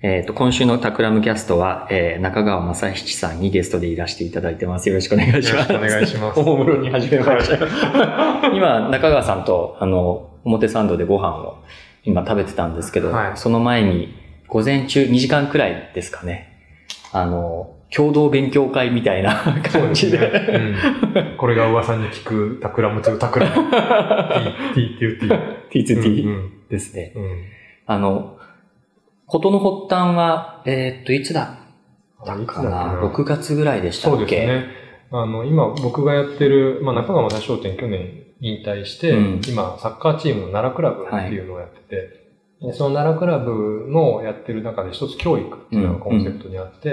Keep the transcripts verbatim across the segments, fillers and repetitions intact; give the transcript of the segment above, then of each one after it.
えっと、今週のタクラムキャストは、えー、中川正七さんにゲストでいらしていただいてます。よろしくお願いします。 よろしくお願いします。 おもむろに始めました。今、中川さんと、あの、表参道でご飯を今食べてたんですけど、はい、その前に、午前中にじかんくらいですかね。あの、共同勉強会みたいな感じで。でねうん、これが噂に聞くタクラムツータクラム。ティー っていう T。 ティーツーティー ですね。うんうん、あの、ことの発端は、えー、っと、いつだったかな、ろくがつぐらいでしたっけ？ そうですね。あの、今僕がやってる、まあ、中川正商店去年引退して、うん、今、サッカーチームの奈良クラブっていうのをやってて、はい、その奈良クラブのやってる中で一つ教育っていうのがコンセプトにあって、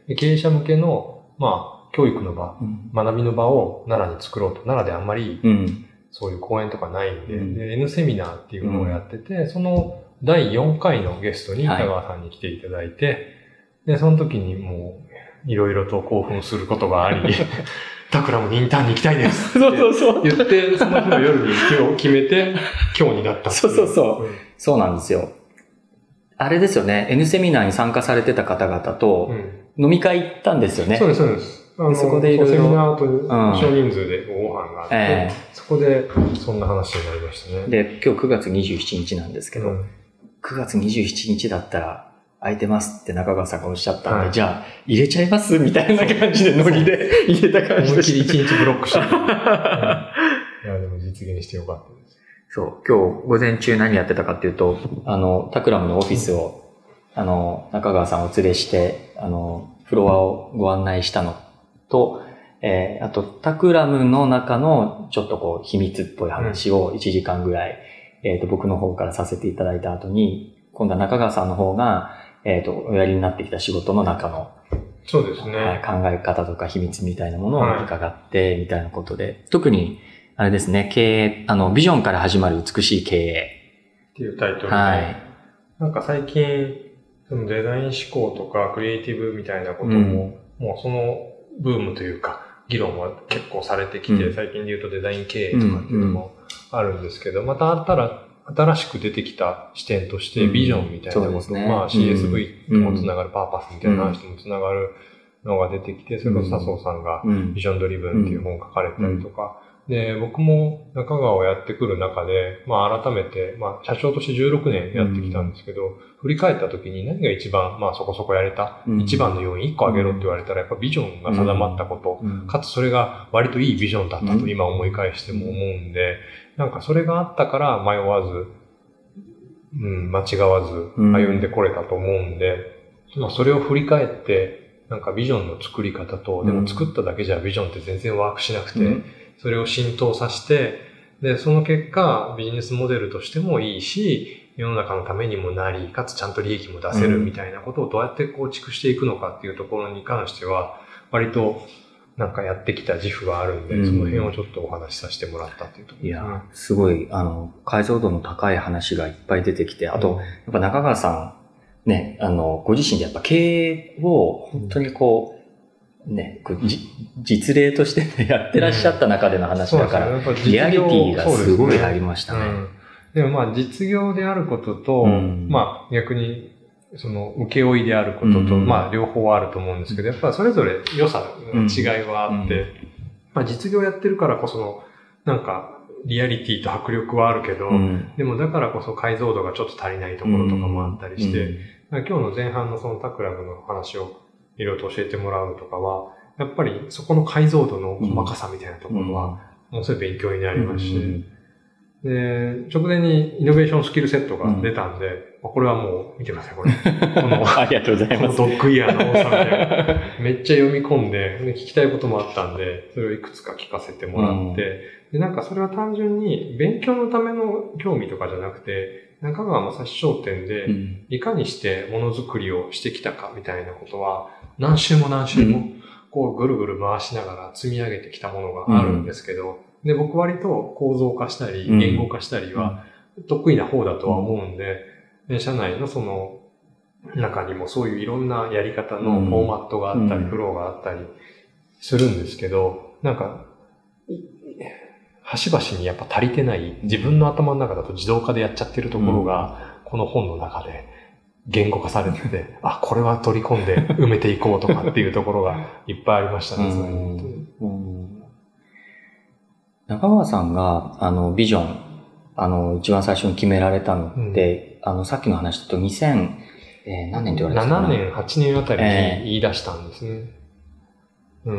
うん、経営者向けの、まあ、教育の場、うん、学びの場を奈良に作ろうと。奈良であんまり、うん、そういう講演とかないんで、うん、で、N セミナーっていうのをやってて、うん、そのだいよんかいのゲストに中川さんに来ていただいて、はい、で、その時にもう、いろいろと興奮することがあり、タクラムにインターンに行きたいですそうそうそう言って、その日の夜に今日決めて、今日になった。 そうそうそう、うん。そうなんですよ。あれですよね、N セミナーに参加されてた方々と飲み会行ったんですよね。 そうです、そうです。あのそこでいろいろセミナーと少人数でご飯があって、うんえー、そこでそんな話になりましたね。 で、今日くがつにじゅうしちにちなんですけど、うん、くがつにじゅうしちにちだったら空いてますって中川さんがおっしゃったんで、はい、じゃあ入れちゃいますみたいな感じでノリで入れた感じでした。 思いっきりいちにちブロックして、うん。いや、でも実現してよかったです。 そう、今日午前中何やってたかっていうと、あの、タクラムのオフィスを、あの、中川さんをお連れして、あの、フロアをご案内したのと、えー、あと、タクラムの中のちょっとこう、秘密っぽい話をいちじかんぐらい、うん、えっと、僕の方からさせていただいた後に、今度は中川さんの方が、えっと、おやりになってきた仕事の中の、 そうですね。 考え方とか秘密みたいなものを伺って、みたいなことで、はい、特に、あれですね、経営、あの、ビジョンから始まる美しい経営。 っていうタイトルで、 はい、 なんか最近、そのデザイン思考とかクリエイティブみたいなことも、うん、もうそのブームというか、議論は結構されてきて、うん、最近で言うとデザイン経営とかっていうのもあるんですけど、うん、またあったら、新しく出てきた視点として、ビジョンみたいなこと、うんね、まあ シーエスブイ ともつながる、うん、パーパスみたいな話ともつながるのが出てきて、それこそ笹生さんがビジョンドリブンっていう本を書かれたりとか、で、僕も中川をやってくる中で、まあ改めて、まあ社長としてじゅうろくねんやってきたんですけど、うん、振り返った時に何が一番、まあそこそこやれた、うん、一番の要因いっこあげろって言われたら、やっぱビジョンが定まったこと、うん、かつそれが割といいビジョンだったと今思い返しても思うんで、なんかそれがあったから迷わず、うん、間違わず歩んでこれたと思うんで、まあそれを振り返って、なんかビジョンの作り方と、でも作っただけじゃビジョンって全然ワークしなくて、うんそれを浸透させて、で、その結果、ビジネスモデルとしてもいいし、世の中のためにもなり、かつちゃんと利益も出せるみたいなことをどうやって構築していくのかっていうところに関しては、割となんかやってきた自負があるんで、うん、その辺をちょっとお話しさせてもらったっていうところですね。 いや、すごい、あの、解像度の高い話がいっぱい出てきて、あと、うん、やっぱ中川さん、ね、あの、ご自身でやっぱ経営を本当にこう、うんね、実例として、ね、やってらっしゃった中での話だから、うん、リアリティがすごいありましたね。 うん、でもまあ実業であることと、うん、まあ逆にその請負であることと、うん、まあ両方あると思うんですけど、やっぱそれぞれ良さ、違いはあって、うん、まあ実業やってるからこその、なんかリアリティと迫力はあるけど、うん、でもだからこそ解像度がちょっと足りないところとかもあったりして、うん、今日の前半のそのタクラムの話をいろいろと教えてもらうとかは、やっぱりそこの解像度の細かさみたいなところは、もうすごい勉強になりますし、うん、で、直前にイノベーションスキルセットが出たんで、うん、これはもう見てください、これ。このありがとうございます。 このドッグイヤーの多さみたいな。めっちゃ読み込んで、で聞きたいこともあったんで、それをいくつか聞かせてもらって、うん、で、なんかそれは単純に勉強のための興味とかじゃなくて、中川正史商店で、いかにしてものづくりをしてきたかみたいなことは、何週も何週も、こうぐるぐる回しながら積み上げてきたものがあるんですけど、うん、で、僕割と構造化したり、言語化したりは得意な方だとは思うんで、で社内のその中にもそういういろんなやり方のフォーマットがあったり、フローがあったりするんですけど、なんか、端々にやっぱ足りてない、自分の頭の中だと自動化でやっちゃってるところが、この本の中で、 言語化されてて、あ、これは取り込んで埋めていこうとかっていうところがいっぱいありましたね。 うん、中川さんが、あの、ビジョン、あの、一番最初に決められたのって、うん、あの、さっきの話だとにせん、えー、何年って言われてたかな？ ななねん、はちねんあたりに言い出したんですね。えーうん。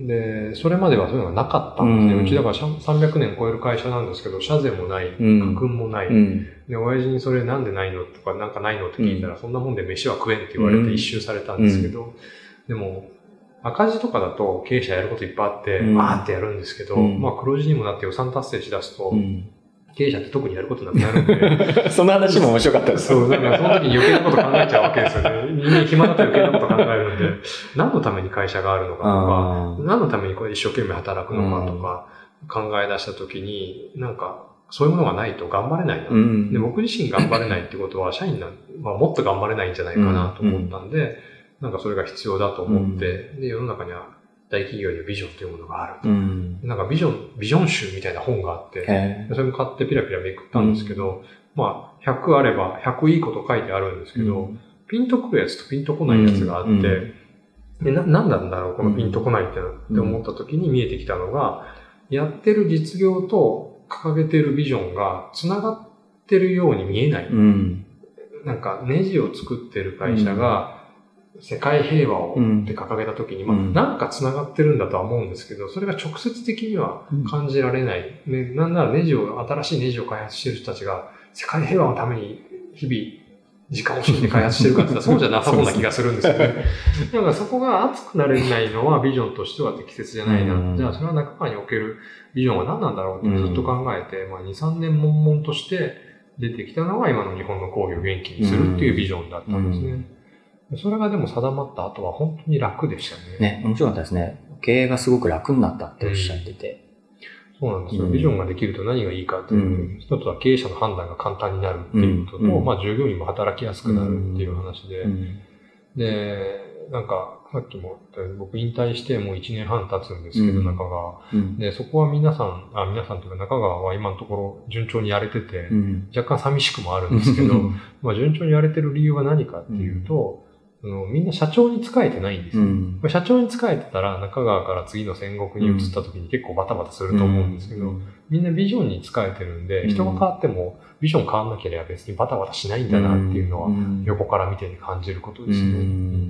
で、それまではそういうのがなかったんですね。うん、うちだからさんびゃくねん超える会社なんですけど、社税もない、家訓もない、うん。で、親父にそれなんでないのとか、なんかないのって聞いたら、うん、そんなもんで飯は食えんって言われて一周されたんですけど、うん、でも、赤字とかだと経営者やることいっぱいあって、うん、わーってやるんですけど、うん、まあ黒字にもなって予算達成しだすと、うん経営者って特にやることなくなるんで。 その話も面白かったです。 そう、だからその時に余計なこと考えちゃうわけですよね。人間暇だと余計なこと考えるんで、何のために会社があるのかとか、何のためにこれ一生懸命働くのかとか考え出した時に、なんかそういうものがないと頑張れないな。うん、で僕自身頑張れないってことは、社員が、まあ、もっと頑張れないんじゃないかなと思ったんで、うん、なんかそれが必要だと思って、で、世の中には大企業にはビジョンというものがあると。うん、なんかビジョン、ビジョン集みたいな本があって、それも買ってピラピラめくったんですけど、うん、まあ、ひゃくあればひゃくいいこと書いてあるんですけど、うん、ピンとくるやつとピンとこないやつがあって、うん、でな、なんなんだろう、このピンとこないって、って思った時に見えてきたのが、やってる実業と掲げてるビジョンが繋がってるように見えない。うん、なんかネジを作ってる会社が、世界平和をって掲げたときに、うん、まあ、なんか繋がってるんだとは思うんですけど、それが直接的には感じられない。うん、ね、なんならネジを、新しいネジを開発してる人たちが、世界平和のために日々、時間を惜しんで開発してるかって言ったらそうじゃなさそうな気がするんですよね。だからそこが熱くなれないのはビジョンとしては適切じゃないな。うん、じゃあそれは中川におけるビジョンは何なんだろうってずっと考えて、まあ、に、さんねん悶々として出てきたのが今の日本の工業を元気にするっていうビジョンだったんですね。うんうん、それがでも定まった後は本当に楽でしたね。 ね、面白かったですね。経営がすごく楽になったっておっしゃってて。 うん、そうなんですよ。ビジョンができると何がいいかっていう、うん、一つは経営者の判断が簡単になるっていうことと、うん、まあ従業員も働きやすくなるっていう話で、うん、で、なんかさっきも言った僕引退してもういちねんはん経つんですけど、うん、中川、うん。で、そこは皆さん、あ、皆さんというか中川は今のところ順調にやれてて、うん、若干寂しくもあるんですけど、まあ順調にやれてる理由は何かっていうと、あのみんな社長に仕えてないんですよ、うん。社長に仕えてたら中川から次の戦国に移った時に結構バタバタすると思うんですけど、うん、みんなビジョンに仕えてるんで、人が変わってもビジョン変わんなければ別にバタバタしないんだなっていうのは横から見てて感じることですね。うんうん、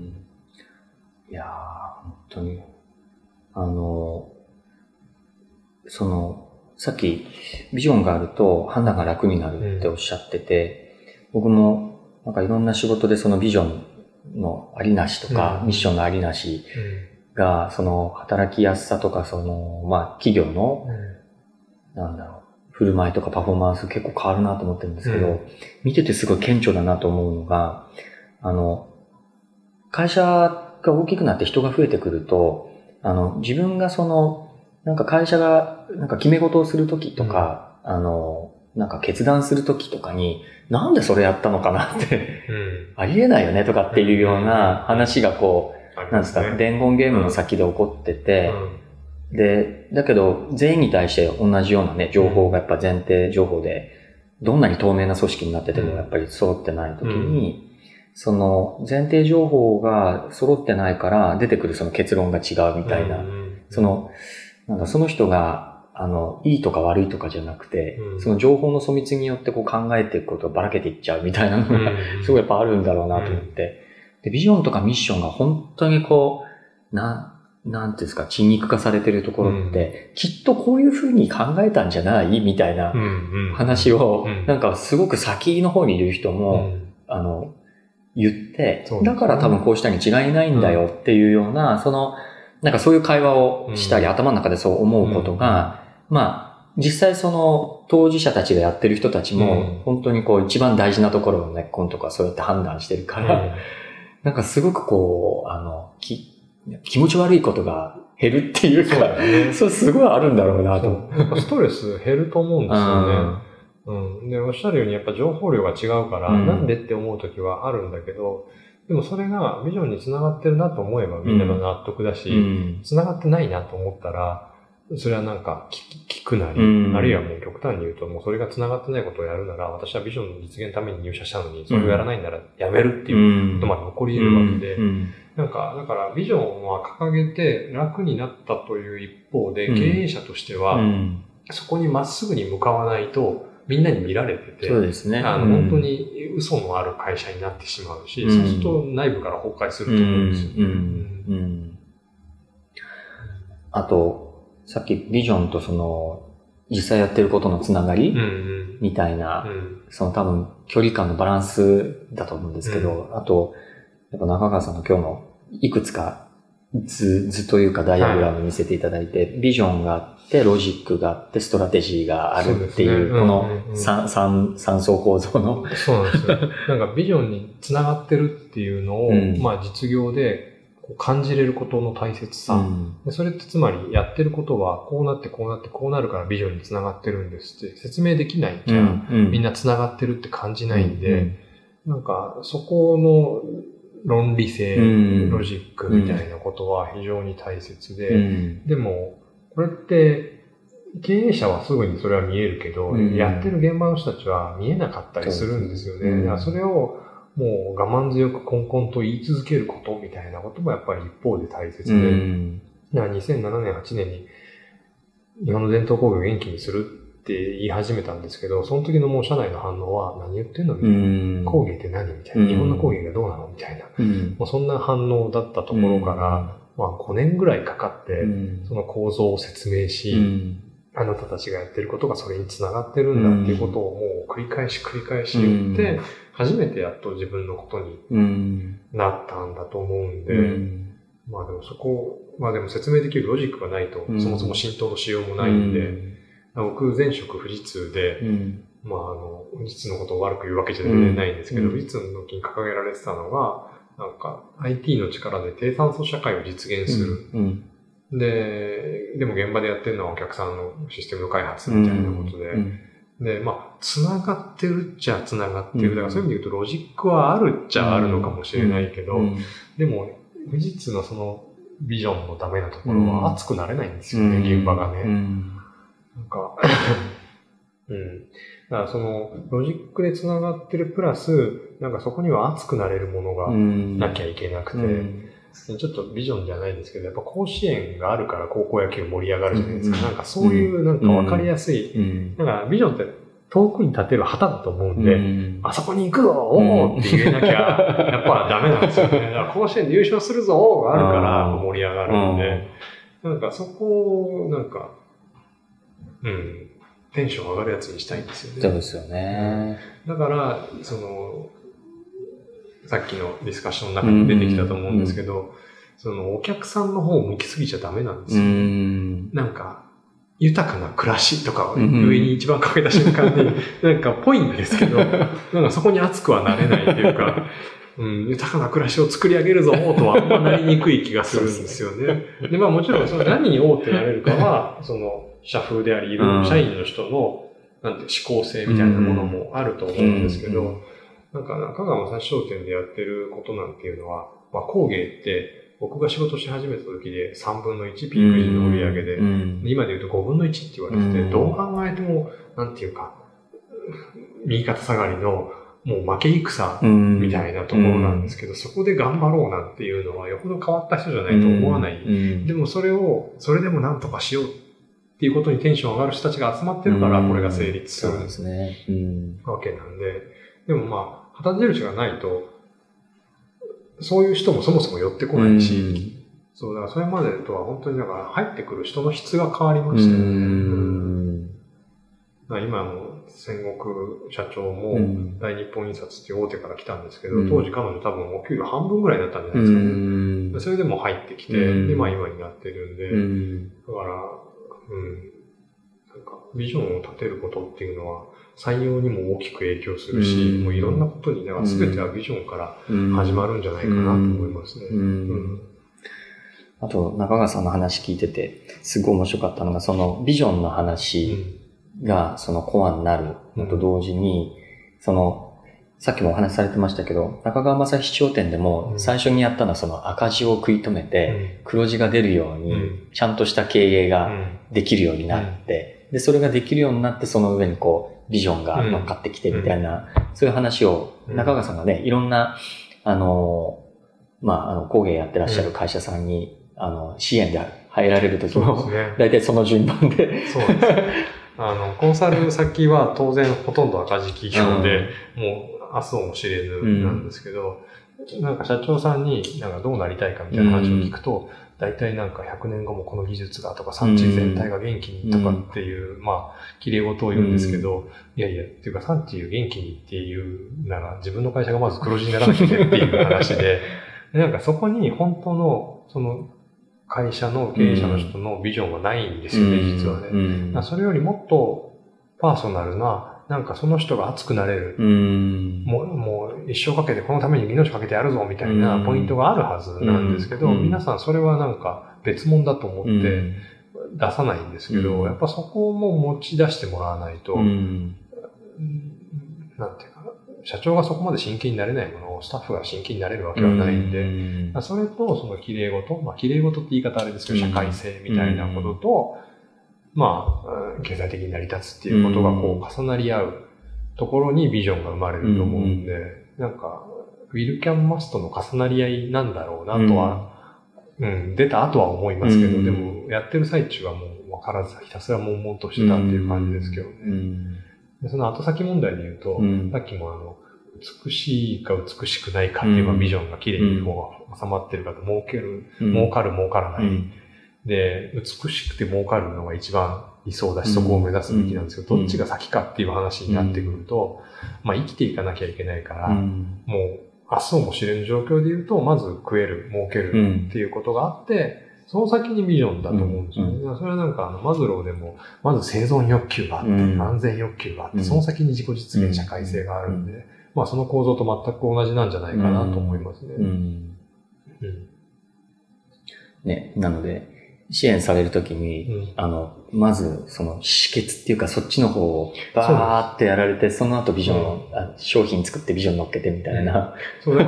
いやー、本当に。あの、その、さっきビジョンがあると判断が楽になるっておっしゃってて、うん、僕もなんかいろんな仕事でそのビジョンのありなしとか、うん、ミッションのありなしが、その働きやすさとか、その、まあ企業の、うん、なんだろう、振る舞いとかパフォーマンス結構変わるなと思ってるんですけど、うん、見ててすごい顕著だなと思うのが、あの、会社が大きくなって人が増えてくると、あの、自分がその、なんか会社が、なんか決め事をするときとか、うん、あの、なんか決断するときとかに、なんでそれやったのかなって、うん、ありえないよねとかっていうような話がこう、うん、なんですか、伝言ゲームの先で起こってて、うん、で、だけど全員に対して同じようなね、情報がやっぱ前提情報で、どんなに透明な組織になっててもやっぱり揃ってないときに、その前提情報が揃ってないから出てくるその結論が違うみたいな、その、なんかその人が、あの、いいとか悪いとかじゃなくて、うん、その情報の粗密によってこう考えていくことをばらけていっちゃうみたいなのが、すごいやっぱあるんだろうなと思って、で、ビジョンとかミッションが本当にこう、な、なんていうんですか、血肉化されてるところって、うん、きっとこういう風に考えたんじゃないみたいな話を、なんかすごく先の方にいる人も、うん、あの、言って、ね、だから多分こうしたに違いないんだよっていうような、その、なんかそういう会話をしたり、うん、頭の中でそう思うことが、うん、まあ、実際その当事者たちがやってる人たちも、本当にこう一番大事なところの根っこのとかそうやって判断してるから、うん、なんかすごくこう、あの、き、気持ち悪いことが減るっていうか、そうだね、そうすごいあるんだろうなと。 ストレス減ると思うんですよね。うん。で、おっしゃるようにやっぱ情報量が違うから、うん、なんでって思うときはあるんだけど、でもそれがビジョンに繋がってるなと思えばみんなが納得だし、うん、繋がってないなと思ったら、 それはなんか聞くなり、 うん、 あるいはもう極端に言うと、もうそれが繋がってないことをやるなら、私はビジョンの実現のために入社したのに、それをやらないならやめるっていうことまで起こり得るわけで、 うんうん、 なんか、だからビジョンは掲げて楽になったという一方で、経営者としては、そこにまっすぐに向かわないと、みんなに見られてて、 そうですね。 あの、本当に嘘のある会社になってしまうし、うん、そうすると内部から崩壊すると思うんですよね。うんうんうん、 あと、さっきビジョンとその、実際やってることのつながり、うんうん、みたいな、うん、その多分距離感のバランスだと思うんですけど、うん、あと、やっぱ中川さんの今日のいくつか図、図というかダイアグラム見せていただいて、はい、ビジョンがあって、ロジックがあって、ストラテジーがあるっていう、うね、この三、三、三層構造の。 そうなんですよ。なんかビジョンにつながってるっていうのを、うん、まあ実業で感じれることの大切さ、うん、で。それってつまりやってることはこうなってこうなってこうなるからビジョンにつながってるんですって説明できないきゃ、うんうん、みんなつながってるって感じないんで、うんうん、なんかそこの論理性、うん、ロジックみたいなことは非常に大切で、うん、でも、これって、経営者はすぐにそれは見えるけど、うん、やってる現場の人たちは見えなかったりするんですよね。うん、それをもう我慢強くコンコンと言い続けることみたいなこともやっぱり一方で大切で、うん、だからにせんななねん、はちねんに日本の伝統工芸を元気にするって言い始めたんですけど、その時のもう社内の反応は何言ってんのみたいな。うん、工芸って何みたいな。日本の工芸がどうなのみたいな、うん。もうそんな反応だったところから、うん、まあごねんぐらいかかって、うん、その構造を説明し、うん、あなたたちがやってることがそれにつながってるんだっていうことをもう繰り返し繰り返し言って、うん、初めてやっと自分のことになったんだと思うんで、うん、まあでもそこ、まあでも説明できるロジックがないと、そもそも浸透のしようもないんで、うん僕、前職富士通で、うん、まあ、あの、富士通のことを悪く言うわけじゃないんですけど、うん、富士通の時に掲げられてたのが、なんか、アイティー の力で低酸素社会を実現する。うんうん、で、でも現場でやってるのはお客さんのシステムの開発みたいなことで、うんうん、で、まあ、繋がってるっちゃ繋がってる。だからそういう意味で言うと、ロジックはあるっちゃあるのかもしれないけど、うんうん、でも、富士通のそのビジョンのダメなところは熱くなれないんですよね、うん、現場がね。うんなんか、うん。だからその、ロジックで繋がってるプラス、なんかそこには熱くなれるものがなきゃいけなくて、うんちょっとビジョンじゃないんですけど、やっぱ甲子園があるから高校野球盛り上がるじゃないですか。うん、なんかそういうなんかわかりやすい、うん、なんかビジョンって遠くに立てる旗だと思うんで、うん、あそこに行くぞおーって言えなきゃ、やっぱダメなんですよね。だから甲子園で優勝するぞがあるから盛り上がるんで、なんかそこを、なんか、うん、テンション上がるやつにしたいんですよね。 そうですよね。 だから、その、さっきのディスカッションの中に出てきたと思うんですけど、うんうん、そのお客さんの方を向きすぎちゃダメなんですよ、ね。うん、なんか、豊かな暮らしとかを上に一番かけた瞬間に、なんかぽいんですけど、なんかそこに熱くはなれないっていうか、うん、豊かな暮らしを作り上げるぞとはあんまなりにくい気がするんですよね。で、まあもちろんその何に王ってなれるかは、その社風であり、いる社員の人の、なんて思考性みたいなものもあると思うんですけど、なんか中川正史商店でやってることなんていうのは、まあ工芸って僕が仕事し始めた時でさんぶんのいちピーク時の売り上げで、今で言うとごぶんのいちって言われてて、どう考えても、なんていうか、右肩下がりの、もう負け戦みたいなところなんですけど、うん、そこで頑張ろうなんていうのはよほど変わった人じゃないと思わない。うん、でもそれを、それでもなんとかしようっていうことにテンション上がる人たちが集まってるから、これが成立する、うん、そうですね、うん、わけなんで、でもまあ、旗印がないと、そういう人もそもそも寄ってこないし、うん、そうだからそれまでとは本当にだから入ってくる人の質が変わりましたよね。うんうん、今の戦国社長も大日本印刷っていう大手から来たんですけど、うん、当時彼女多分お給料半分ぐらいだったんじゃないですかね。うん、それでも入ってきて、うん、で、まあ今になってるんで、うん、だから、うん、なんかビジョンを立てることっていうのは採用にも大きく影響するし、うん、もういろんなことに、だから全てはビジョンから始まるんじゃないかなと思いますね。うんうんうんあと、中川さんの話聞いてて、すごい面白かったのが、そのビジョンの話がそのコアになるのと同時に、そのさっきもお話しされてましたけど、中川正史商店でも最初にやったのはその赤字を食い止めて、黒字が出るように、ちゃんとした経営ができるようになって、で、それができるようになって、その上にこう、ビジョンが乗っかってきてみたいな、そういう話を中川さんがね、いろんな、あの、まあ、あの、工芸やってらっしゃる会社さんに、あの、支援で入られるときも、大体その順番で。 そうですね。あの、コンサル先は当然ほとんど赤字企業で、うん、もう明日をも知れぬなんですけど、うん、なんか社長さんになんかどうなりたいかみたいな話を聞くと、大体なんかひゃくねんごもこの技術がとか産地全体が元気にとかっていう、うん、まあ、綺麗事を言うんですけど、うん、いやいや、っていうか産地を元気にっていうなら自分の会社がまず黒字にならなきゃいけないっていう話で、なんかそこに本当のその会社の経営者の人のビジョンはないんですよね、うん、実はね、うん。それよりもっとパーソナルな、なんかその人が熱くなれる、うん、もう、もう一生かけてこのために命かけてやるぞみたいなポイントがあるはずなんですけど、うん、皆さんそれはなんか別物だと思って出さないんですけど、うん、やっぱそこも持ち出してもらわないと、うん、なんていうかな、社長がそこまで真剣になれないものをスタッフが真剣になれるわけはないんで、うん、それとその綺麗事、まあ綺麗事って言い方あれですけど、社会性みたいなことと、まあ、経済的に成り立つっていうことがこう重なり合うところにビジョンが生まれると思うんで、うん、なんか、ウィルキャンマストの重なり合いなんだろうなとは、うん、うん、出た後は思いますけど、うん、でもやってる最中はもう分からず、ひたすら悶々としてたっていう感じですけどね。うん、でその後先問題で言うと、うん、さっきもあの、美しいか美しくないかっていうビジョンが綺麗にこう収まってるかと、儲ける、うん、儲かる儲からない。うんで、美しくて儲かるのが一番理想だし、そこを目指すべきなんですけど、うん、どっちが先かっていう話になってくると、うん、まあ生きていかなきゃいけないから、うん、もう明日をも知れぬ状況で言うと、まず食える、儲けるっていうことがあって、その先にビジョンだと思うんですよね。うん、それはなんかあの、マズローでも、まず生存欲求があって、うん、安全欲求があって、その先に自己実現社会性があるんで、うん、まあその構造と全く同じなんじゃないかなと思いますね。うんうんね、なので、支援されるときに、うん、あの、まず、その、止血っていうか、そっちの方をバーってやられて、その後ビジョンを、うん、商品作ってビジョン乗っけてみたいな。 そう、だから、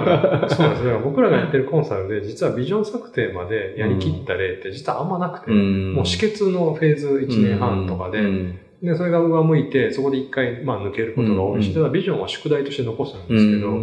そうなんです。だから僕らがやってるコンサルで、実はビジョン策定までやりきった例って実はあんまなくて、うん、もう止血のフェーズいちねんはんとかで、うん、で、それが上向いて、そこで一回、まあ抜けることが多いし、ただビジョンは宿題として残すんですけど、うん、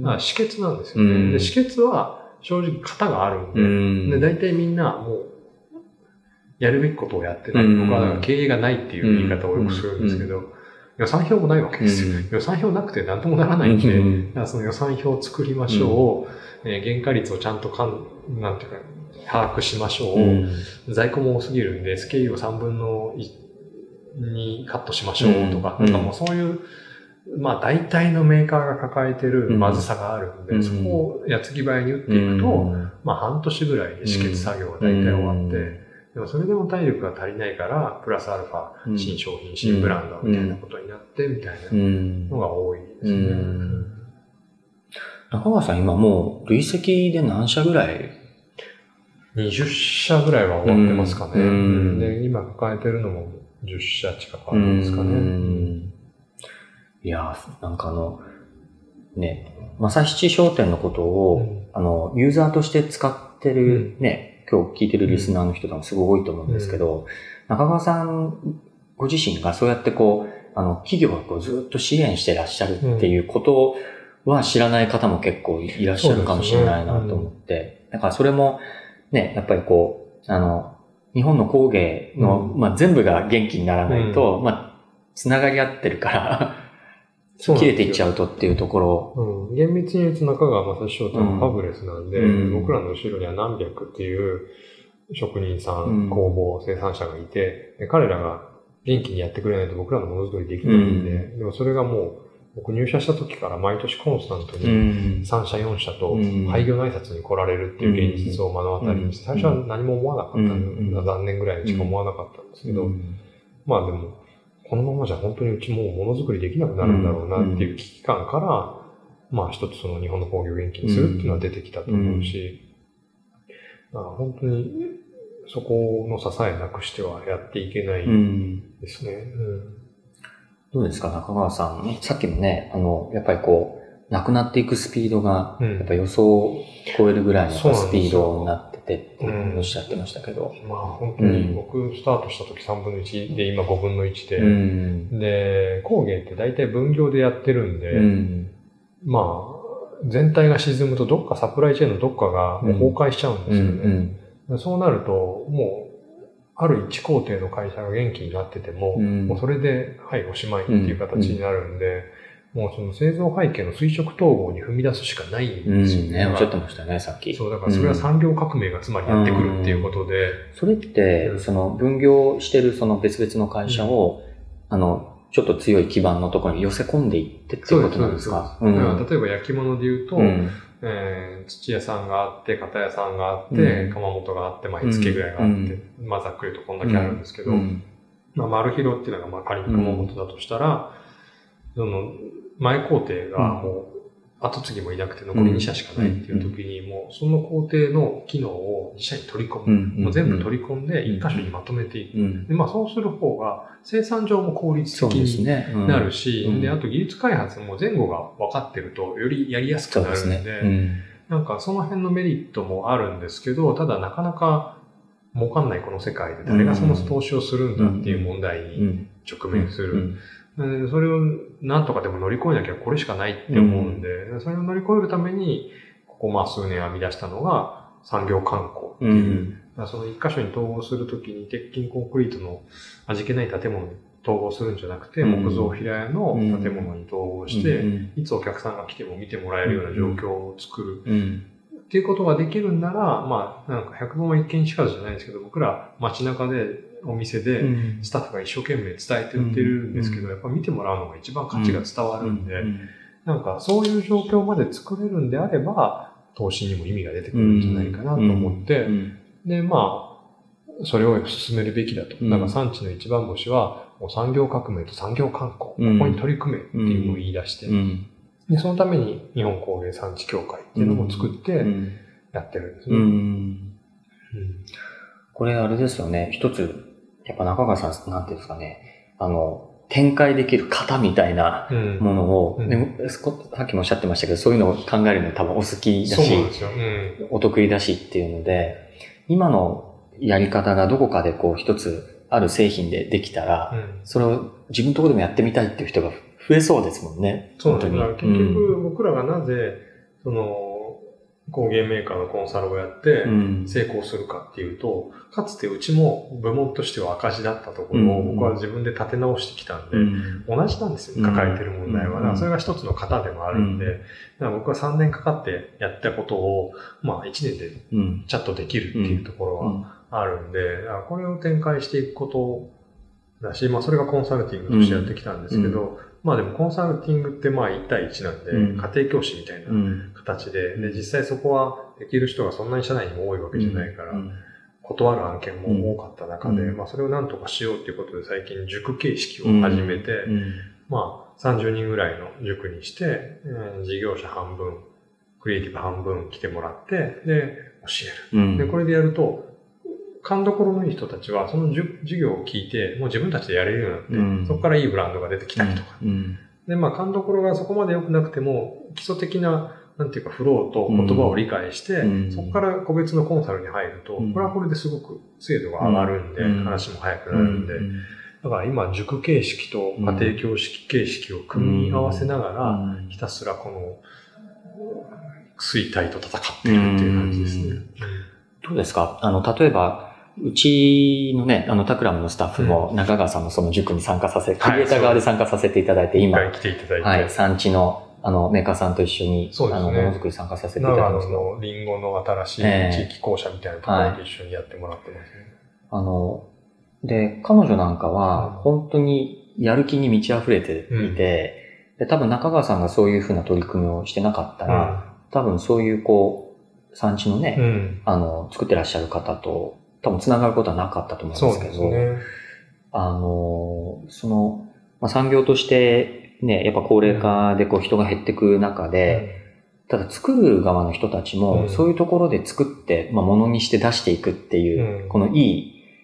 止血なんですよね。うん、で、止血は正直型があるんで、うん、で、大体みんなもう、やるべきことをやってない。僕はだから経営がないっていう言い方をよくするんですけど、予算表もないわけですよ。予算表なくて何ともならないんで、だからその予算表を作りましょう、えー、原価率をちゃんとかん、なんていうか、把握しましょう、在庫も多すぎるんで、エスケーユー をさんぶんのいちにカットしましょうとか、なんかもうそういう、まあ大体のメーカーが抱えてるまずさがあるんで、うん、そこを矢継ぎ早に打っていくと、うん、まあ半年ぐらいで止血作業が大体終わって、うんでもそれでも体力が足りないから、プラスアルファ、新商品、新ブランドみたいなことになって、みたいなのが多いですね。うんうん、 中川さん今もう累積で何社ぐらい ? にじゅっ 社ぐらいは終わってますかね。うん、で今抱えてるのもじゅっ社近くあるんですかね。うん、 いやー、なんかあの、ね、正七商店のことを、うん、あの、ユーザーとして使ってるね、うん今日聞いてるリスナーの人がすごい多いと思うんですけど、うん、中川さんご自身がそうやってこう、あの、企業がこうずっと支援してらっしゃるっていうことは知らない方も結構いらっしゃるかもしれないなと思って、だからそれもね、やっぱりこう、あの、日本の工芸の、うん、まあ、全部が元気にならないと、うん、まあ、つながり合ってるから、切れていっちゃうとっていうところ。 うん。厳密に言うと中川正史商店はファブレスなんで、うん、僕らの後ろには何百っていう職人さん、うん、工房、生産者がいて、で彼らが元気にやってくれないと僕らのものづくりできないんで、うん、でもそれがもう、僕入社した時から毎年コンスタントにさん社よん社と廃業の挨拶に来られるっていう現実を目の当たりにして、最初は何も思わなかったんだ、残念ぐらいにしか思わなかったんですけど、まあでも、このままじゃ本当にうちもうものづくりできなくなるんだろうなっていう危機感から、うん、まあ一つその日本の工業を元気にするっていうのは出てきたと思うし、うん、本当にそこの支えなくしてはやっていけないですね。うんうん、どうですか中川さん。さっきもね、あの、やっぱりこう、 なくなっていくスピードが、 うんやっぱ予想を超えるぐらいのそうなんですよスピードになっててってうんおっしゃってましたけど。 まあ本当に僕スタートした時さんぶんのいちで今ごぶんのいちで、 うん、 で、工芸って大体分業でやってるんで、 うん、 まあ全体が沈むとどっかサプライチェーンのどっかがもう崩壊しちゃうんですよね。 うんうん、そうなるともうある一工程の会社が元気になってても、うん、もうそれではいおしまいっていう形になるんで、うん、もうその製造背景の垂直統合に踏み出すしかないんですよね。 うん、ね、おっしゃってましたね、さっき。 そう、だからそれは産業革命がつまりやってくるっていうことで。 うん、それって、うん、その分業してるその別々の会社を、うん、あの、ちょっと強い基盤のところに寄せ込んでいってっていうことなんですか？ そうです、そうです。うん、例えば焼き物で言うと、うんえー、土屋さんがあって、型屋さんがあって、うん、窯元があって、まあ、絵付けぐらいがあって、うん、まあ、ざっくりとこんだけあるんですけど、うん、まあ、丸広っていうのが、まあ、仮に窯元だとしたら、その、前工程がもう、後継ぎもいなくて残りに社しかないっていう時に、もう、その工程の機能を自社に取り込む。もう全部取り込んで、一箇所にまとめていく。で、まあ、そうする方が、生産上も効率的になるし、で、ねうん、で、あと技術開発も前後が分かってると、よりやりやすくなるんで、でねうん、なんかその辺のメリットもあるんですけど、ただなかなか儲かんないこの世界で誰がその投資をするんだっていう問題に直面する。それをなんとかでも乗り越えなきゃこれしかないって思うんで、うん、それを乗り越えるために、ここまあ数年編み出したのが産業観光っていう、うん、その一箇所に統合するときに鉄筋コンクリートの味気ない建物に統合するんじゃなくて、うん、木造平屋の建物に統合して、うん、いつお客さんが来ても見てもらえるような状況を作る。うんうんっていうことができるんなら、まあ、なんか百聞は一見しかずじゃないですけど、僕ら街中でお店でスタッフが一生懸命伝えて売ってるんですけど、やっぱ見てもらうのが一番価値が伝わるんで、なんかそういう状況まで作れるんであれば、投資にも意味が出てくるんじゃないかなと思って、で、まあ、それを進めるべきだと。だから産地の一番星は、もう産業革命と産業観光、ここに取り組めっていうのを言い出して、で、そのために日本工芸産地協会っていうのも作ってやってるんですね。うんうん、 これあれですよね。一つ、やっぱ中川さん、なんていうんですかね。あの、展開できる型みたいなものを、うんね、さっきもおっしゃってましたけど、そういうのを考えるの多分お好きだし、 そうなんですよ、うん、 お得意だしっていうので、今のやり方がどこかでこう一つある製品でできたら、うん、それを自分のところでもやってみたいっていう人が増えそうですもんね。 そうなんです。結局僕らがなぜ、その、工芸メーカーのコンサルをやって成功するかっていうと、うん、かつてうちも部門としては赤字だったところを僕は自分で立て直してきたんで、うん、同じなんですよ、抱えてる問題は。だからそれが一つの型でもあるんで、だから僕はさんねんかかってやったことを、まあいちねんでチャットできるっていうところはあるんで、これを展開していくことだし、まあそれがコンサルティングとしてやってきたんですけど、うんまあでもコンサルティングってまあいち対いちなんで、うん、家庭教師みたいな形で、うん、で、実際そこはできる人がそんなに社内にも多いわけじゃないから、うん、断る案件も多かった中で、うん、まあそれをなんとかしようっていうことで最近塾形式を始めて、うん、まあさんじゅうにんぐらいの塾にして、うん、事業者半分、クリエイティブ半分来てもらって、で、教える。で、これでやると、勘どころのいい人たちは、その授業を聞いて、もう自分たちでやれるようになって、うん、そこからいいブランドが出てきたりとか。うん、で、まあ、勘どころがそこまで良くなくても、基礎的な、なんていうか、フローと言葉を理解して、うん、そこから個別のコンサルに入ると、うん、これはこれですごく精度が上がるんで、うん、話も早くなるんで、うん、だから今、塾形式と家庭教師形式を組み合わせながら、ひたすらこの、衰退と戦っているっていう感じですね。うん、 どうですか？あの、例えば、うちのね、あの、タクラムのスタッフも中川さんのその塾に参加させ、クリエイター側で参加させていただいて、今、 来ていただいて、 はい、産地の、あの、メーカーさんと一緒に、 そうですね、 あの、ものづくり参加させていただいてますけど。 長野のリンゴの新しい地域校舎みたいなところと一緒にやってもらってますね。はい、 あの、で、彼女なんかは、本当にやる気に満ち溢れていて、うん、で、多分中川さんがそういうふうな取り組みをしてなかったら、うん、多分そういうこう、産地のね、うん、あの、作ってらっしゃる方と、多分繋がることはなかったと思うんですけど、 そうですね、 あの、その、まあ、産業としてね、やっぱ高齢化でこう人が減っていく中で、うん、ただ作る側の人たちも、そういうところで作って、まあ、物にして出していくっていう、うん、このいい、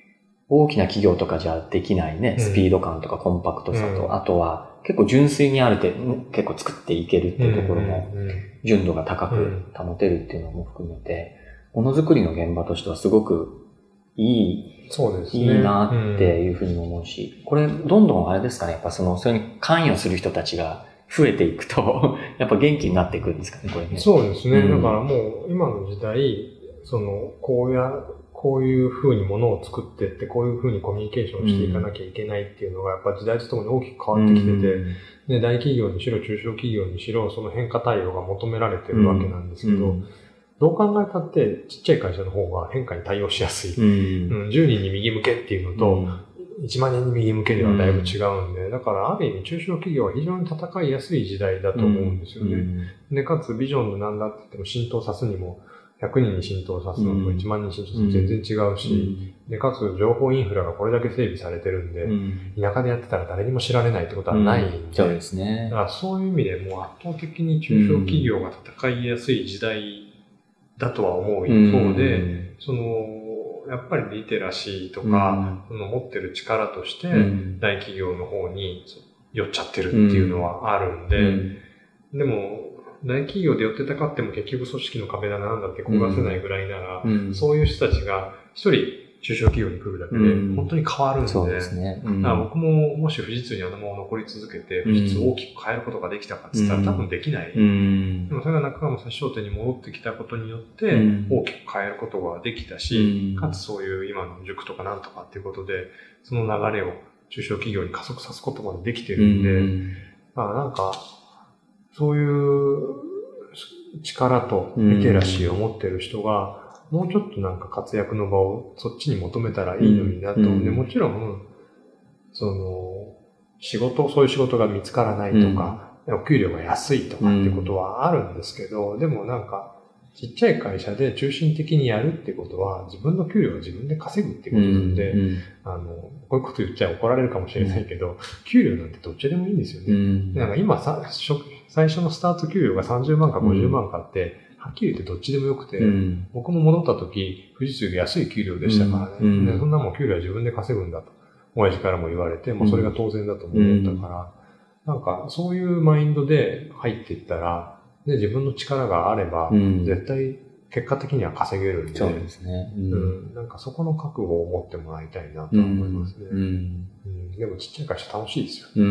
大きな企業とかじゃできないね、スピード感とかコンパクトさと、うん、あとは結構純粋にある程度結構作っていけるっていうところも純度が高く保てるっていうのも含めて、ものづくりの現場としてはすごくいい、 そうですね、 いいなっていうふうに思うし、これどんどんあれですかね、やっぱその、それに関与する人たちが増えていくと、やっぱ元気になっていくんですかね、これね。 そうですね。うん、だからもう今の時代、その、こうや、こういう風にものを作ってって、こういう風にコミュニケーションしていかなきゃいけないっていうのが、やっぱ時代とともに大きく変わってきてて、うん、で、大企業にしろ、中小企業にしろ、その変化対応が求められてるわけなんですけど、うんうん、どう考えたって、ちっちゃい会社の方が変化に対応しやすい。うんうん、じゅうにんに右向けっていうのと、うん、いちまんにんに右向けではだいぶ違うんで、だからある意味中小企業は非常に戦いやすい時代だと思うんですよね。うんうん、で、かつビジョンのなんだって言っても浸透さすにも、ひゃくにんに浸透さすのといちまんにんに浸透さすの全然違うし、うん、で、かつ情報インフラがこれだけ整備されてるんで、うん、田舎でやってたら誰にも知られないってことはないんで、うん、 そうですね。 だからそういう意味でもう圧倒的に中小企業が戦いやすい時代だとは思う一方で、うん、その、やっぱりリテラシーとか、うん、その持ってる力として、大企業の方に寄っちゃってるっていうのはあるんで、うんうん、でも、大企業で寄ってたかっても結局組織の壁だなんだって焦がせないぐらいなら、うん、そういう人たちが一人中小企業に来るだけで本当に変わるんで、うん、そうですね。うん、だから僕ももし富士通にあのまま残り続けて、富士通を大きく変えることができたかって言ったら、うん、多分できない。うん、でもそれが中川商店に戻ってきたことによって、大きく変えることができたし、うん、かつそういう今の塾とかなんとかっていうことで、その流れを中小企業に加速さすことまでできてるんで、うん、まあなんか、そういう力とリテラシーを持ってる人が、もうちょっとなんか活躍の場をそっちに求めたらいいのになと。うん、でもちろん、その、仕事、そういう仕事が見つからないとか、うん、お給料が安いとかってことはあるんですけど、うん、でもなんか、ちっちゃい会社で中心的にやるってことは、自分の給料を自分で稼ぐってことなんで、うんうん、あの、こういうこと言っちゃ怒られるかもしれないけど、うん、給料なんてどっちでもいいんですよね。うん、なんか今さ、最初のスタート給料がさんじゅうまんかごじゅうまんかって、うん、はっきり言ってどっちでもよくて、うん、僕も戻った時、富士通が安い給料でしたからね、うんうん、そんなもん給料は自分で稼ぐんだと、親父からも言われて、もうそれが当然だと思ったから、うん、なんかそういうマインドで入っていったら、で自分の力があれば、うん、絶対結果的には稼げるんで、 そうですね、うんうん。なんかそこの覚悟を持ってもらいたいなと思いますね、うんうんうん。でもちっちゃい会社楽しいですよ。 うん、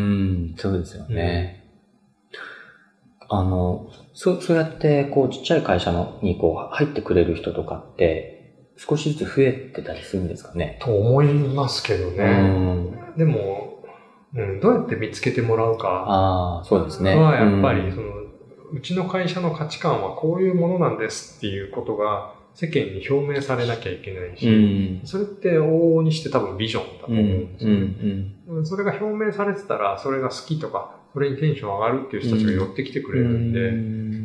そうですよね。うん、あの、そ、そうやってこうちっちゃい会社のにこう入ってくれる人とかって少しずつ増えてたりするんですかね。 と思いますけどね。うん、でも、うん、どうやって見つけてもらうか。 ああ、そうですね。 はやっぱりその、うちの会社の価値観はこういうものなんですっていうことが世間に表明されなきゃいけないし、うん、それって往々にして多分ビジョンだと思うんですよね、うんうん。それが表明されてたら、それが好きとか、それにテンション上がるっていう人たちが寄ってきてくれるんで、うん、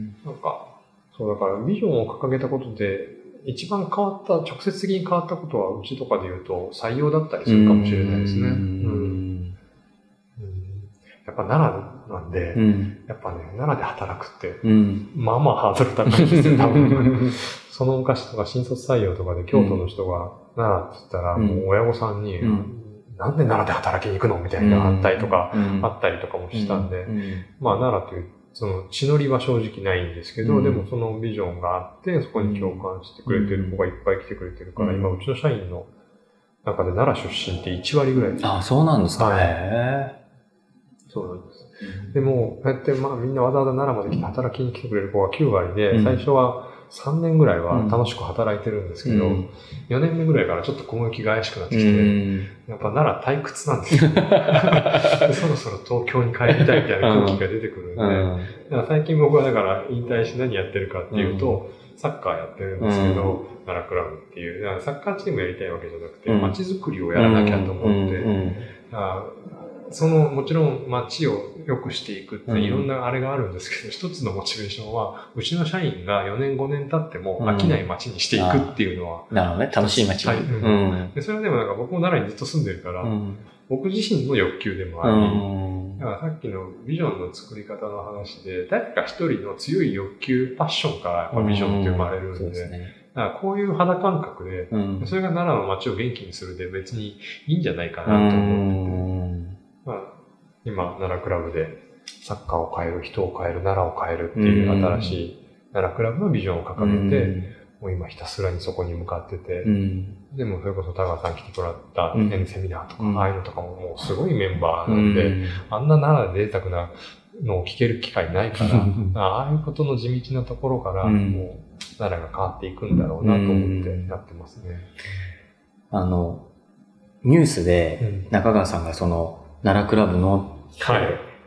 なんか、そうだからビジョンを掲げたことで、一番変わった、直接的に変わったことはうちとかで言うと採用だったりするかもしれないですね。うんうんやっぱ奈良なんで、うん、やっぱね、奈良で働くって、うん、まあまあハードル高いですよ、多分。その昔とか新卒採用とかで京都の人が奈良って言ったら、もう親御さんに、うん、なんで奈良で働きに行くのみたいな反対とかあったりとかもしたんで、まあ奈良という、その血のりは正直ないんですけど、でもそのビジョンがあって、そこに共感してくれてる子がいっぱい来てくれてるから、今うちの社員の中で奈良出身っていちわりぐらい。 あ、そうなんですか。 はい、 へーそうなんです。でも、こうやってまあみんなわざわざ奈良まで来て働きに来てくれる子がきゅうわりで、うん、最初はさんねんぐらいは楽しく働いてるんですけど、うん、よねんめぐらいからちょっと雲行きが怪しくなってきて、うん、やっぱ奈良退屈なんですよ。でそろそろ東京に帰りたいみたいな空気が出てくるんで、うん、だから最近僕はだから引退して何やってるかっていうと、サッカーやってるんですけど、奈良クラブっていう、だからサッカーチームやりたいわけじゃなくて、街づくりをやらなきゃと思って、その、もちろん街を良くしていくっていろんなあれがあるんですけど、一、うん、つのモチベーションは、うちの社員がよねんごねん経っても飽きない街にしていくっていうのは。 うん、なるほどね。楽しい街に、 うんうん。で。それはでもなんか僕も奈良にずっと住んでるから、うん、僕自身の欲求でもあり、うん、だからさっきのビジョンの作り方の話で、誰か一人の強い欲求、パッションからやっぱビジョンって生まれるんで、うんそうですね、 だからこういう肌感覚で、うん、それが奈良の街を元気にするで別にいいんじゃないかなと思ってて、まあ、今、奈良クラブでサッカーを変える、人を変える、奈良を変えるっていう新しい奈良クラブのビジョンを掲げて、うん、もう今ひたすらにそこに向かってて、うん、でもそれこそ田川さん来てもらったNセミナーとか、うん、ああいうのとかももうすごいメンバーなんで、うん、あんな奈良で贅沢なのを聞ける機会ないから、ああいうことの地道なところから、もう奈良が変わっていくんだろうなと思ってやってますね。 うん、あの、ニュースで中川さんがその奈良クラブの、はい。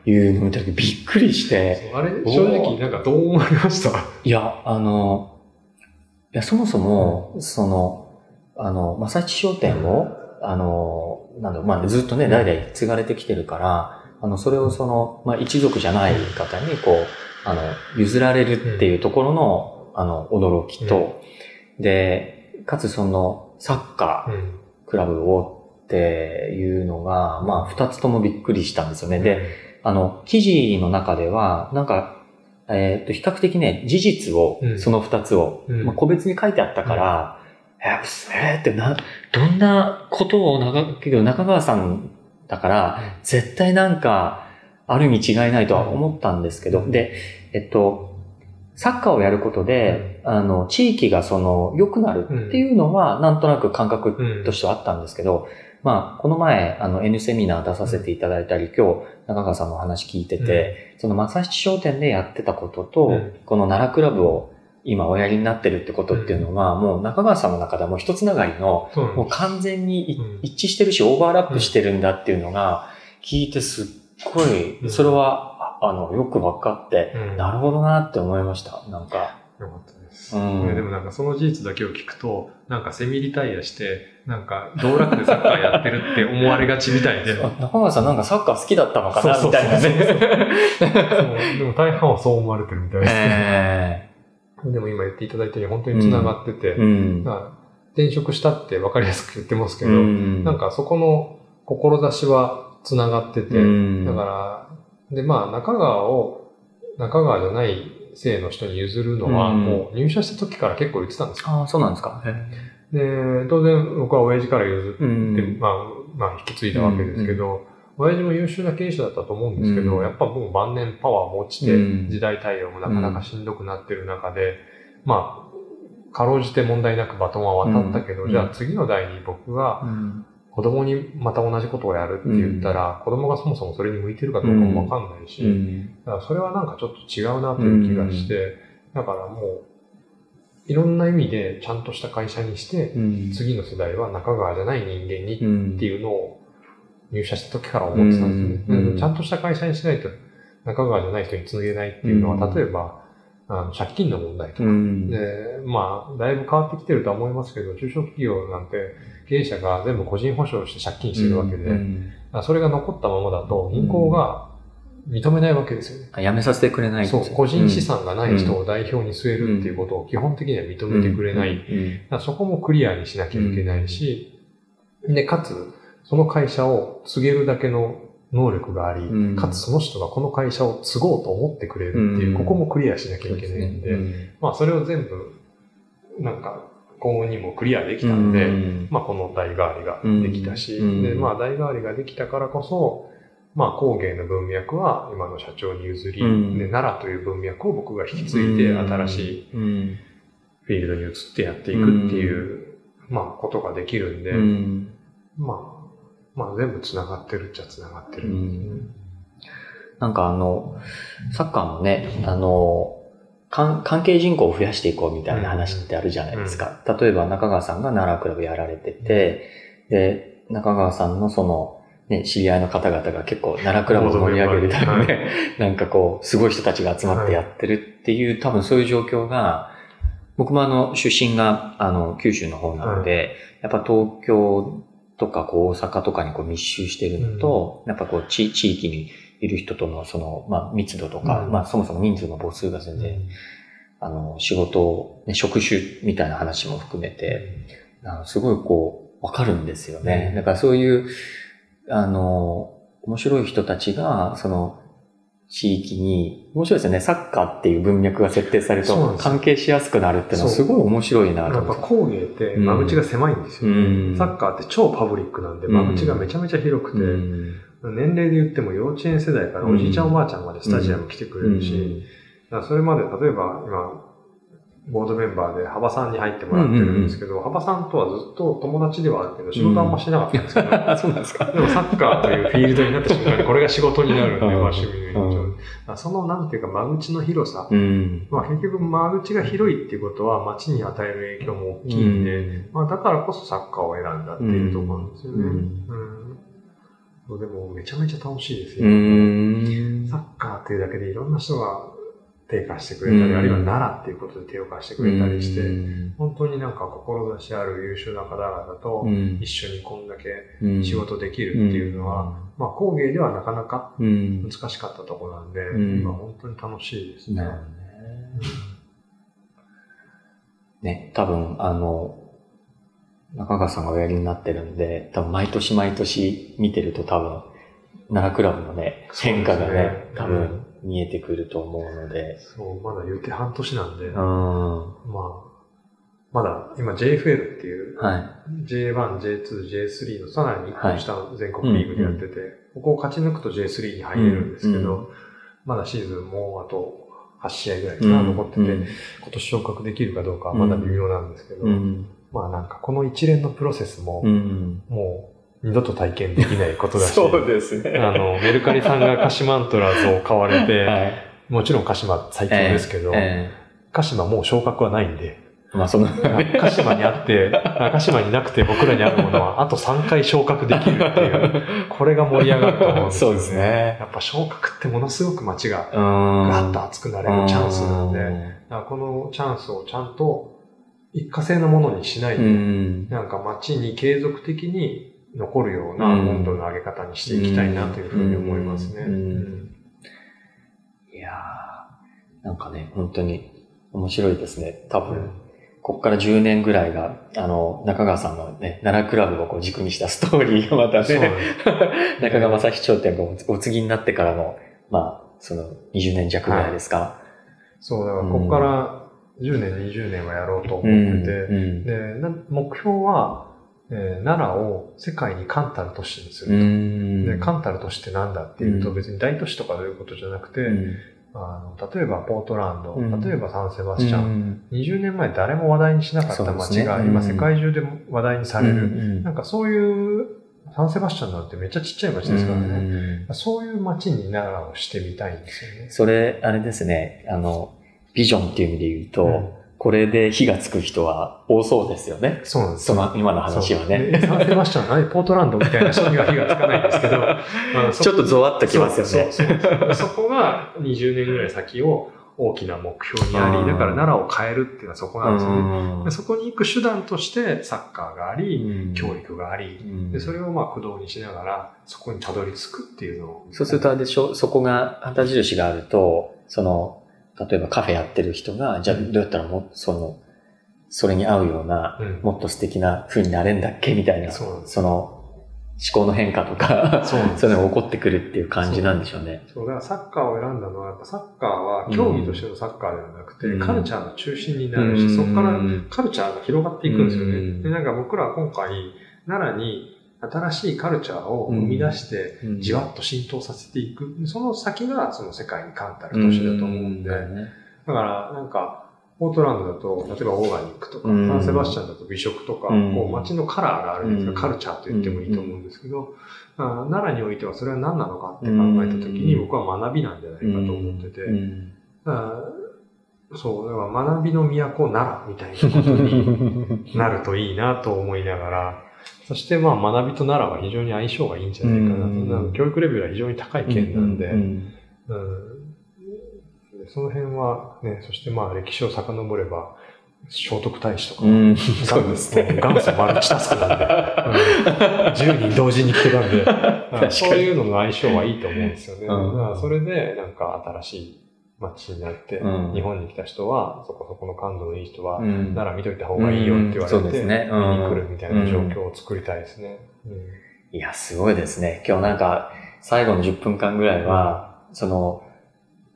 いうのを見たときびっくりして。 あれ正直なんかどう思われました？ いや、あの、いや、そもそも、うん、その、あの、正知商店を、あの、なんだろう、まあ、ずっとね、代々継がれてきてるから、あの、それをその、まあ、一族じゃない方に、こう、あの、譲られるっていうところの、あの、驚きと、うん、で、かつその、サッカー、クラブをっていうのが、まあ、二つともびっくりしたんですよね。で、あの、記事の中では、なんか、えっと、比較的ね、事実を、うん、その二つを、うんまあ、個別に書いてあったから、うん、え、えー、ってな、どんなことを中、けど中川さんだから、うん、絶対なんか、あるに違いないとは思ったんですけど、うん、で、えっと、サッカーをやることで、うん、あの、地域がその、良くなるっていうのは、なんとなく感覚としてはあったんですけど、まあ、この前、あの、N セミナー出させていただいたり、今日、中川さんのお話聞いてて、うん、その、正七商店でやってたことと、うん、この奈良クラブを今おやりになってるってことっていうのは、うん、もう中川さんの中ではもう一つながりの、うん、もう完全に一致してるし、オーバーラップしてるんだっていうのが、聞いてすっごい、それは、あの、よくわかって、うん、なるほどなって思いました。なんか。 よかったです。うん、でもなんかその事実だけを聞くと、なんかセミリタイアして、なんか道楽でサッカーやってるって思われがちみたいで。 中川さんなんかサッカー好きだったのかなみたいなね。 でも大半はそう思われてるみたいです、ね。えー、でも今言っていただいたように本当に繋がってて、うん、転職したって分かりやすく言ってますけど、うん、なんかそこの志は繋がってて、うん、だから、でまあ中川を、中川じゃない生の人に譲るのは、もう入社した時から結構言ってたんですよ。 ああ、そうなんですか。 で、当然僕は親父から譲って、うん、まあ、まあ引き継いだわけですけど、うんうん、親父も優秀な経営者だったと思うんですけど、うん、やっぱもう晩年パワーも落ちて、うん、時代対応もなかなかしんどくなってる中で、まあ、かろうじて問題なくバトンは渡ったけど、うん、じゃあ次の代に僕が、子供にまた同じことをやるって言ったら、うん、子供がそもそもそれに向いてるかどうかもわかんないし、うん、だからそれはなんかちょっと違うなという気がして、うん、だからもう、いろんな意味でちゃんとした会社にして、うん、次の世代は中川じゃない人間にっていうのを入社した時から思ってたんですね。うん、ちゃんとした会社にしないと中川じゃない人につなげないっていうのは、例えば、あの借金の問題とか、うん、で、まあ、だいぶ変わってきてるとは思いますけど、中小企業なんて経営者が全部個人保証して借金してるわけで、うんうん、それが残ったままだと銀行が認めないわけですよね。 あ、やめさせてくれないんですよ。 そう、個人資産がない人を代表に据えるっていうことを基本的には認めてくれない。だそこもクリアにしなきゃいけないし、で、かつ、その会社を継げるだけの能力があり、うん、かつその人がこの会社を継ごうと思ってくれるっていう、うん、ここもクリアしなきゃいけないんで、うん、まあそれを全部、なんか、今後にもクリアできたんで、うん、まあこの代替わりができたし、うん、で、まあ代替わりができたからこそ、まあ工芸の文脈は今の社長に譲り、うん、で、奈良という文脈を僕が引き継いで新しいフィールドに移ってやっていくっていう、まあことができるんで、まあ、まあ全部繋がってるっちゃ繋がってるんですね。うん、 なんかあの、サッカーもね、あの、関係人口を増やしていこうみたいな話ってあるじゃないですか。うんうん、例えば中川さんが奈良クラブやられてて、で、中川さんのその、ね、知り合いの方々が結構奈良クラブを盛り上げるためにね、なんかこう、すごい人たちが集まってやってるっていう、多分そういう状況が、僕もあの、出身があの、九州の方なので、やっぱ東京とかこう大阪とかにこう密集してるのと、うん、やっぱこう地、地域にいる人とのその、まあ密度とか、うん、まあそもそも人数の母数が全然、うん、あの、仕事、ね、職種みたいな話も含めて、すごいこう、わかるんですよね。うん、だからそういう、あの、面白い人たちが、その、 地域に、面白いですよね。サッカーっていう文脈が設定されると関係しやすくなるっていうのはすごい面白いなと思って。 やっぱ工芸って間口が狭いんですよね、うん。サッカーって超パブリックなんで間口がめちゃめちゃ広くて、うん、年齢で言っても幼稚園世代からおじいちゃんおばあちゃんまでスタジアム来てくれるし、うん、だからそれまで例えば今、ボードメンバーで幅さんに入ってもらってるんですけど、うんうんうん、幅さんとはずっと友達ではあるけど、仕事あんましなかったんですけど、うん、 そうなんですか。 でもサッカーというフィールドになった瞬間にこれが仕事になるんで、まあ趣味の延長。そのなんていうか間口の広さ、うん、まあ結局間口が広いっていうことは街に与える影響も大きいんで、うん、まあだからこそサッカーを選んだっていうところなんですよね。うんうん、でもめちゃめちゃ楽しいですよ、ね。サッカーっていうだけでいろんな人が手を貸してくれたり、あるいは奈良っていうことで手を貸してくれたりして、本当になんか志ある優秀な方々と一緒にこんだけ仕事できるっていうのは、まあ工芸ではなかなか難しかったところなんで、今本当に楽しいですね。 ね、多分あの、中川さんがおやりになってるんで、多分毎年毎年見てると多分、奈良クラブのね、変化がね、多分、見えてくると思うので。 そう、まだ言って半年なんで、うん、まあ、まだ今 ジェイエフエル っていう、はい、ジェイワン、ジェイツー、ジェイスリー のさらにいっこ下の全国リーグでやってて、はい、ここを勝ち抜くと ジェイスリー に入れるんですけど、うん、まだシーズンもうあとはち試合ぐらいかな、うん、残ってて、うん、今年昇格できるかどうかはまだ微妙なんですけど、うん、まあなんかこの一連のプロセスも、うん、もう、二度と体験できないことだし。 そうですね。 あの、メルカリさんが鹿島アントラーズを買われて、はい、もちろん鹿島最強ですけど、えーえー、鹿島もう昇格はないんで、 まあその鹿島にあって、鹿島になくて僕らにあるものはあとさんかい昇格できるっていう、これが盛り上がると思うんですよね。そうですね。やっぱ昇格ってものすごく街がガッと熱くなれるチャンスなんで、だからこのチャンスをちゃんと一過性のものにしないで、なんか街に継続的に残るような温度の上げ方にしていきたいなというふうに思いますね。うんうん、 いやー、なんかね、本当に面白いですね。多分、うん、こっからじゅうねんぐらいが、あの、中川さんのね、奈良クラブをこう軸にしたストーリーがまたね、中川正史頂点がお次になってからの、まあ、そのにじゅうねん弱ぐらいですか。はい、 そう、だからここからじゅうねん、にじゅうねんはやろうと思ってて、うんうん、で、目標は、えー、奈良を世界に冠たる都市にすると。で、冠たる都市ってなんだっていうと、別に大都市とかそういうことじゃなくて、うん、あの例えばポートランド、うん、例えばサンセバスチャン、うん、にじゅうねんまえ誰も話題にしなかった街が、今世界中で話題にされる、うん、なんかそういうサンセバスチャンなんてめっちゃちっちゃい街ですからね、うん、そういう街に奈良をしてみたいんですよね。 それ、あれですね、あの、ビジョンっていう意味で言うと、うん、これで火がつく人は多そうですよね。 そうなんです。 その今の話はね。 サンセバスチャン、何ポートランドみたいな人には火がつかないんですけど、まあ、ちょっとゾワッときますよね。 そうそうそうそこがにじゅうねんぐらい先を大きな目標にあり、だから奈良を変えるっていうのはそこなんですよね。そこに行く手段としてサッカーがあり、教育があり、でそれをまあ駆動にしながらそこにたどり着くっていうのを。 そうするとあれでしょ、そこが旗印があると、その、例えばカフェやってる人が、じゃあどうやったらもその、それに合うような、うん、もっと素敵な風になれんだっけみたいな、そ, その思考の変化とか、そうそういうのが起こってくるっていう感じなんでしょうね。 そう、だからサッカーを選んだのは、やっぱサッカーは競技としてのサッカーではなくて、うん、カルチャーの中心になるし、うん、そこからカルチャーが広がっていくんですよね。うん、で、なんか僕らは今回、奈良に新しいカルチャーを生み出して、じわっと浸透させていく。その先がその世界に冠たる都市だと思うんで、うんね、だからなんか、ポートランドだと、例えばオーガニックとか、サンセバスチャンだと美食とか、うん、こう街のカラーがあるんですが、カルチャーと言ってもいいと思うんですけど、うん、奈良においてはそれは何なのかって考えたときに、僕は学びなんじゃないかと思ってて、うん、だそう、だから学びの都奈良みたいなことになるといいなと思いながら、そしてまあ学びと奈良は非常に相性がいいんじゃないかなと。うん、教育レベルは非常に高い県なんで、うんうんその辺はね、そしてまあ歴史を遡れば、聖徳太子とか、うん、そうですね。元祖マルチタスクなんで、うん、じゅうにん同時に来てたんで、そういうのの相性はいいと思うんですよね。うん、だからそれでなんか新しい街になって、うん、日本に来た人は、そこそこの感度のいい人は、うん、奈良見といた方がいいよって言われて、うん、ね、見に来るみたいな状況を作りたいですね。 うんうん、いや、すごいですね。今日なんか、最後のじゅっぷんかんぐらいは、その、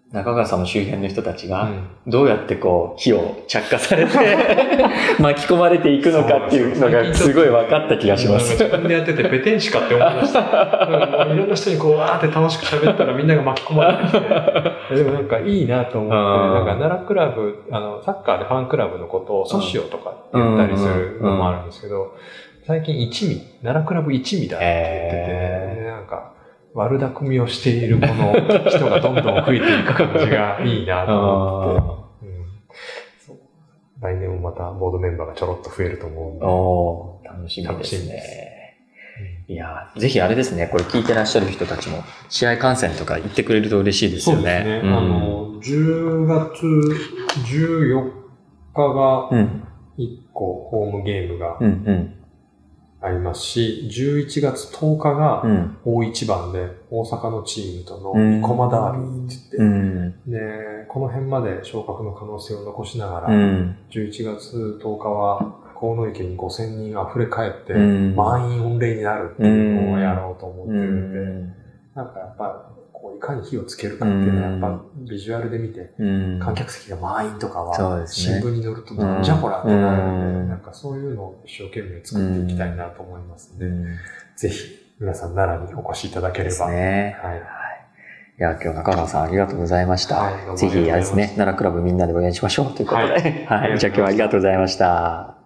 中川さんの周辺の人たちが、どうやってこう、火を着火されて、巻き込まれていくのかっていうのがすごい分かった気がします。 自分でやってて、ペテン師かって思いました。いろんな人にこう、わーって楽しく喋ったらみんなが巻き込まれてきて、でもなんかいいなと思って、なんか奈良クラブ、あの、サッカーでファンクラブのことをソシオとかって言ったりするのもあるんですけど、最近一味、奈良クラブ一味だって言ってて、なんか、悪巧みをしているこの人がどんどん増えていく感じがいいなと思って、うん、そう来年もまたボードメンバーがちょろっと増えると思うんで。 おー、楽しみですね。いや、ぜひあれですね、これ聞いてらっしゃる人たちも試合観戦とか行ってくれると嬉しいですよね。 そうですね。うん、あの、じゅうがつじゅうよっかがいっこホームゲームが、うんうんありますし、じゅういちがつとおかが大一番で大阪のチームとの生駒ダービーって言って、うん、で、この辺まで昇格の可能性を残しながら、うん、じゅういちがつとおかは河野池にごせんにん溢れ返って、うん、満員御礼になるっていうのをやろうと思ってるんで、うん、なんかやっぱこういかに火をつけるかっていうのはやっぱビジュアルで見て、うん、観客席が満員とかは新聞に載るとなんじゃこらってなるので、なんかそういうのを一生懸命作っていきたいなと思いますので、うん、ぜひ皆さん奈良にお越しいただければ。ですね。はい。いや、今日中川さんありがとうございました。はい、ぜひあれですね、奈良クラブみんなで応援しましょうということで。はい。はい、じゃあ今日はありがとうございました。